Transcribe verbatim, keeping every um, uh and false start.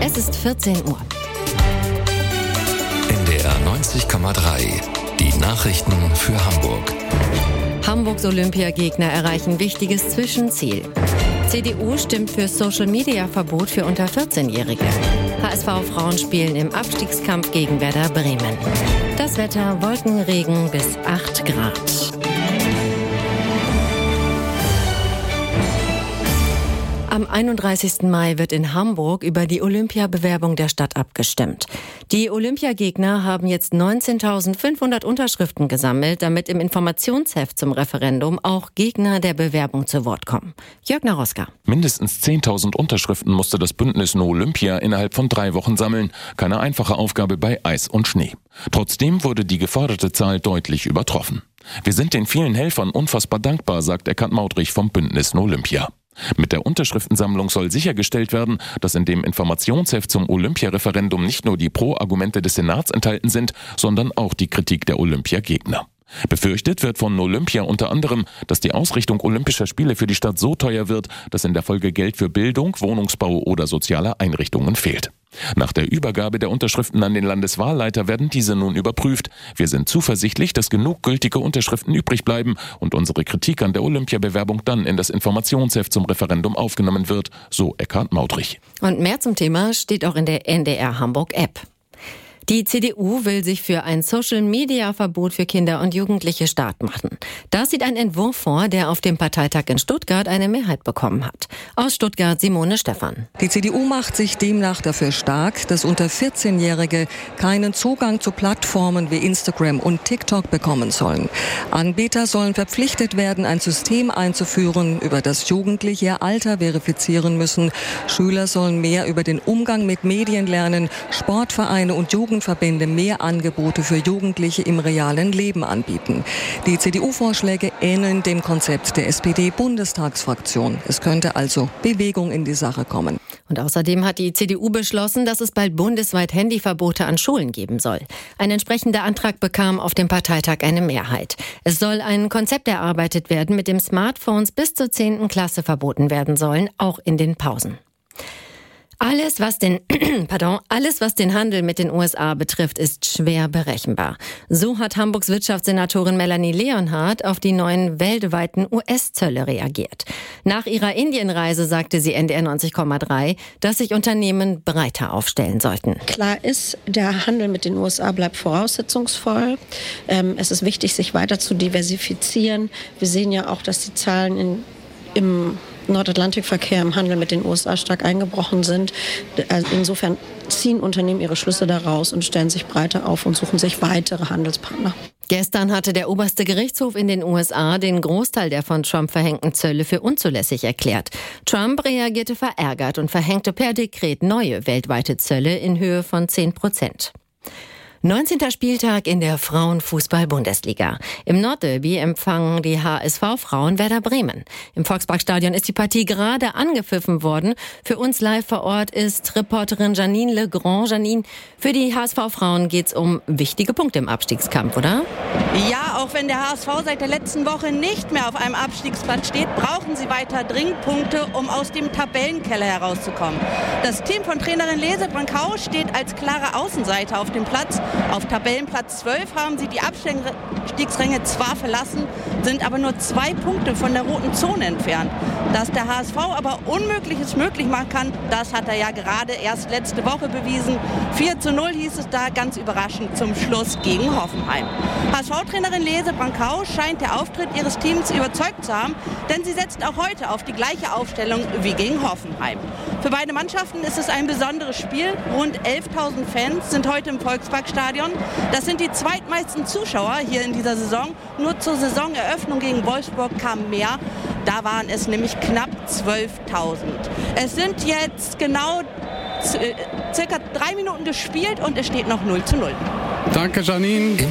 Es ist vierzehn Uhr. N D R neunzig Komma drei. Die Nachrichten für Hamburg. Hamburgs Olympiagegner erreichen wichtiges Zwischenziel. C D U stimmt für Social-Media-Verbot für unter vierzehnjährige. H S V-Frauen spielen im Abstiegskampf gegen Werder Bremen. Das Wetter: Wolken, Regen bis acht Grad. Am einunddreißigsten Mai wird in Hamburg über die Olympiabewerbung der Stadt abgestimmt. Die Olympiagegner haben jetzt neunzehntausendfünfhundert Unterschriften gesammelt, damit im Informationsheft zum Referendum auch Gegner der Bewerbung zu Wort kommen. Jörg Naroska. Mindestens zehntausend Unterschriften musste das Bündnis No Olympia innerhalb von drei Wochen sammeln. Keine einfache Aufgabe bei Eis und Schnee. Trotzdem wurde die geforderte Zahl deutlich übertroffen. Wir sind den vielen Helfern unfassbar dankbar, sagt Eckhard Maudrich vom Bündnis No Olympia. Mit der Unterschriftensammlung soll sichergestellt werden, dass in dem Informationsheft zum Olympiareferendum nicht nur die Pro-Argumente des Senats enthalten sind, sondern auch die Kritik der Olympiagegner. Befürchtet wird von Olympia unter anderem, dass die Ausrichtung Olympischer Spiele für die Stadt so teuer wird, dass in der Folge Geld für Bildung, Wohnungsbau oder soziale Einrichtungen fehlt. Nach der Übergabe der Unterschriften an den Landeswahlleiter werden diese nun überprüft. Wir sind zuversichtlich, dass genug gültige Unterschriften übrig bleiben und unsere Kritik an der Olympiabewerbung dann in das Informationsheft zum Referendum aufgenommen wird, so Eckhard Maudrich. Und mehr zum Thema steht auch in der N D R Hamburg App. Die C D U will sich für ein Social-Media-Verbot für Kinder und Jugendliche stark machen. Da sieht ein Entwurf vor, der auf dem Parteitag in Stuttgart eine Mehrheit bekommen hat. Aus Stuttgart Simone Stephan. Die C D U macht sich demnach dafür stark, dass unter vierzehnjährige keinen Zugang zu Plattformen wie Instagram und TikTok bekommen sollen. Anbieter sollen verpflichtet werden, ein System einzuführen, über das Jugendliche ihr Alter verifizieren müssen. Schüler sollen mehr über den Umgang mit Medien lernen. Sportvereine und Jugend Verbände mehr Angebote für Jugendliche im realen Leben anbieten. Die C D U-Vorschläge ähneln dem Konzept der S P D-Bundestagsfraktion. Es könnte also Bewegung in die Sache kommen. Und außerdem hat die C D U beschlossen, dass es bald bundesweit Handyverbote an Schulen geben soll. Ein entsprechender Antrag bekam auf dem Parteitag eine Mehrheit. Es soll ein Konzept erarbeitet werden, mit dem Smartphones bis zur zehnten Klasse verboten werden sollen, auch in den Pausen. Alles, was den, pardon, alles, was den Handel mit den U S A betrifft, ist schwer berechenbar. So hat Hamburgs Wirtschaftssenatorin Melanie Leonhardt auf die neuen weltweiten U S-Zölle reagiert. Nach ihrer Indienreise sagte sie N D R neunzig Komma drei, dass sich Unternehmen breiter aufstellen sollten. Klar ist, der Handel mit den U S A bleibt voraussetzungsvoll. Ähm, es ist wichtig, sich weiter zu diversifizieren. Wir sehen ja auch, dass die Zahlen in, im Nordatlantikverkehr im Handel mit den U S A stark eingebrochen sind. Also insofern ziehen Unternehmen ihre Schlüsse daraus und stellen sich breiter auf und suchen sich weitere Handelspartner. Gestern hatte der oberste Gerichtshof in den U S A den Großteil der von Trump verhängten Zölle für unzulässig erklärt. Trump reagierte verärgert und verhängte per Dekret neue weltweite Zölle in Höhe von zehn Prozent. neunzehnter Spieltag in der Frauenfußball-Bundesliga. Im Nordderby empfangen die H S V-Frauen Werder Bremen. Im Volksparkstadion ist die Partie gerade angepfiffen worden. Für uns live vor Ort ist Reporterin Janine Legrand. Janine, für die H S V-Frauen geht's um wichtige Punkte im Abstiegskampf, oder? Ja, auch wenn der H S V seit der letzten Woche nicht mehr auf einem Abstiegsplatz steht, brauchen sie weiter dringend Punkte, um aus dem Tabellenkeller herauszukommen. Das Team von Trainerin Lese Brankau steht als klare Außenseiter auf dem Platz. Auf Tabellenplatz zwölf haben sie die Abstiegsränge zwar verlassen, sind aber nur zwei Punkte von der roten Zone entfernt. Dass der H S V aber Unmögliches möglich machen kann, das hat er ja gerade erst letzte Woche bewiesen. vier zu null hieß es da ganz überraschend zum Schluss gegen Hoffenheim. H S V-Trainerin Lese Brankau scheint der Auftritt ihres Teams überzeugt zu haben, denn sie setzt auch heute auf die gleiche Aufstellung wie gegen Hoffenheim. Für beide Mannschaften ist es ein besonderes Spiel. Rund elftausend Fans sind heute im Volksparkstadion. Das sind die zweitmeisten Zuschauer hier in dieser Saison. Nur zur Saisoneröffnung gegen Wolfsburg kamen mehr. Da waren es nämlich knapp zwölftausend. Es sind jetzt genau circa drei Minuten gespielt und es steht noch null zu null. Danke, Janine.